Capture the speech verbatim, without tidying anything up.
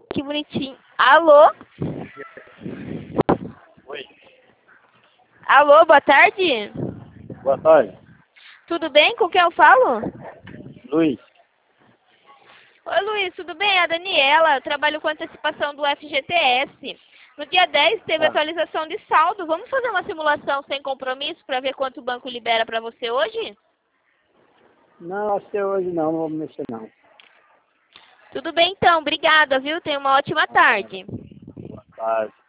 Que bonitinho. Alô? Oi. Alô, boa tarde. Boa tarde. Tudo bem? Com quem eu falo? Luiz. Oi, Luiz, tudo bem? É a Daniela. Eu trabalho com antecipação do F G T S. No dia dez teve Ah. atualização de saldo. Vamos fazer uma simulação sem compromisso para ver quanto o banco libera para você hoje? Não, acho que hoje não, não vou mexer não. Tudo bem, então. Obrigada, viu? Tenha uma ótima tarde. Boa tarde.